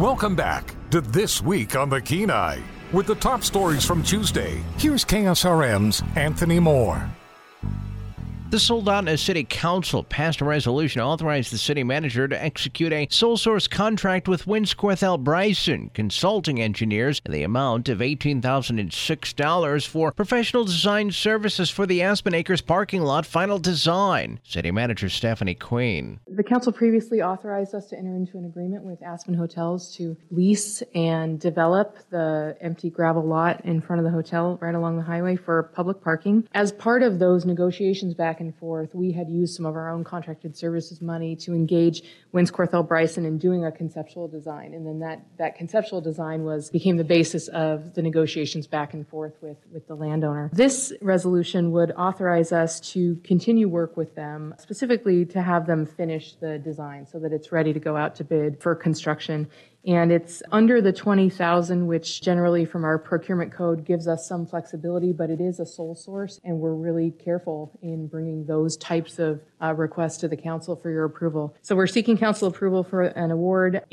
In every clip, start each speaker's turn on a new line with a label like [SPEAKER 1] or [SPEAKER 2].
[SPEAKER 1] Welcome back to This Week on the Kenai. With the top stories from Tuesday, here's KSRM's Anthony Moore.
[SPEAKER 2] The Soldotna City Council passed a resolution to authorize the city manager to execute a sole source contract with Winscorth Bryson Consulting Engineers in the amount of $18,006 for professional design services for the Aspen Acres parking lot final design. City Manager Stephanie Queen.
[SPEAKER 3] The council previously authorized us to enter into an agreement with Aspen Hotels to lease and develop the empty gravel lot in front of the hotel right along the highway for public parking. As part of those negotiations back and forth, we had used some of our own contracted services money to engage Winscorth Bryson in doing a conceptual design. And then that conceptual design became the basis of the negotiations back and forth with the landowner. This resolution would authorize us to continue work with them, specifically to have them finish the design so that it's ready to go out to bid for construction. And it's under the $20,000, which generally from our procurement code gives us some flexibility, but it is a sole source, and we're really careful in bringing those types of requests to the council for your approval. So we're seeking council approval for an award,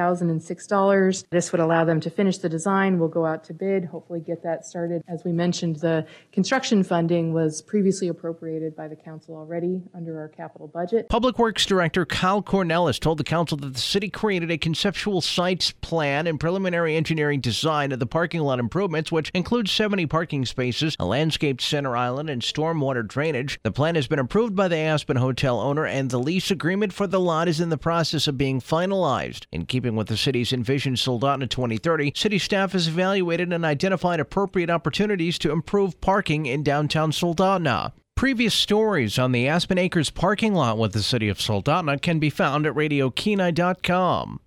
[SPEAKER 3] $18,006. This would allow them to finish the design. We'll go out to bid, hopefully get that started. As we mentioned, the construction funding was previously appropriated by the council already under our capital budget.
[SPEAKER 2] Public Works Director Kyle Cornelis told the council that the city created a conceptual site plan and preliminary engineering design of the parking lot improvements, which includes 70 parking spaces, a landscaped center island, and stormwater drainage. The plan has been approved by the Aspen Hotel owner, and the lease agreement for the lot is in the process of being finalized. In keeping with the city's envisioned Soldotna 2030, city staff has evaluated and identified appropriate opportunities to improve parking in downtown Soldotna. Previous stories on the Aspen Acres parking lot with the city of Soldotna can be found at RadioKenai.com.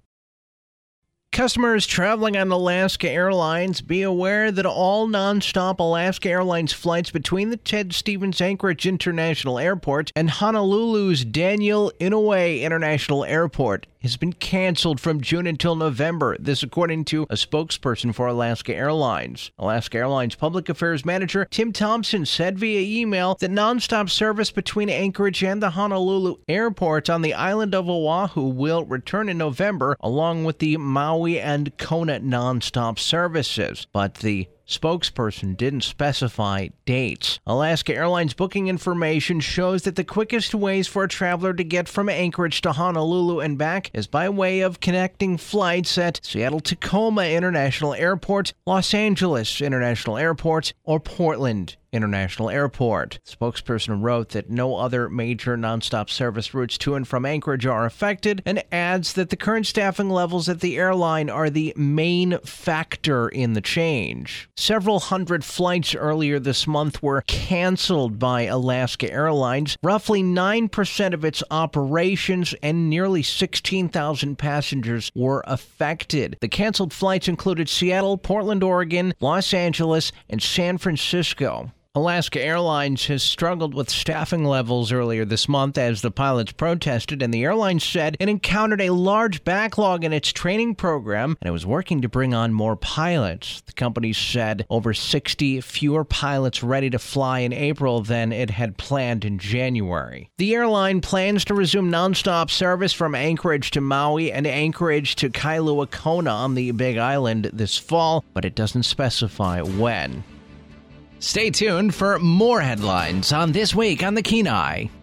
[SPEAKER 2] Customers traveling on Alaska Airlines, be aware that all nonstop Alaska Airlines flights between the Ted Stevens Anchorage International Airport and Honolulu's Daniel Inouye International Airport has been canceled from June until November. This according to a spokesperson for Alaska Airlines. Alaska Airlines Public Affairs Manager Tim Thompson said via email that nonstop service between Anchorage and the Honolulu Airport on the island of Oahu will return in November, along with the Maui and Kona nonstop services. But the spokesperson didn't specify dates. Alaska Airlines booking information shows that the quickest ways for a traveler to get from Anchorage to Honolulu and back is by way of connecting flights at Seattle-Tacoma International Airport, Los Angeles International Airport, or Portland International Airport. The spokesperson wrote that no other major nonstop service routes to and from Anchorage are affected, and adds that the current staffing levels at the airline are the main factor in the change. Several hundred flights earlier this month were canceled by Alaska Airlines. Roughly 9% of its operations and nearly 16,000 passengers were affected. The canceled flights included Seattle, Portland, Oregon, Los Angeles, and San Francisco. Alaska Airlines has struggled with staffing levels earlier this month as the pilots protested, and the airline said it encountered a large backlog in its training program and it was working to bring on more pilots. The company said over 60 fewer pilots ready to fly in April than it had planned in January. The airline plans to resume nonstop service from Anchorage to Maui and Anchorage to Kailua Kona on the Big Island this fall, but it doesn't specify when. Stay tuned for more headlines on This Week on the Kenai.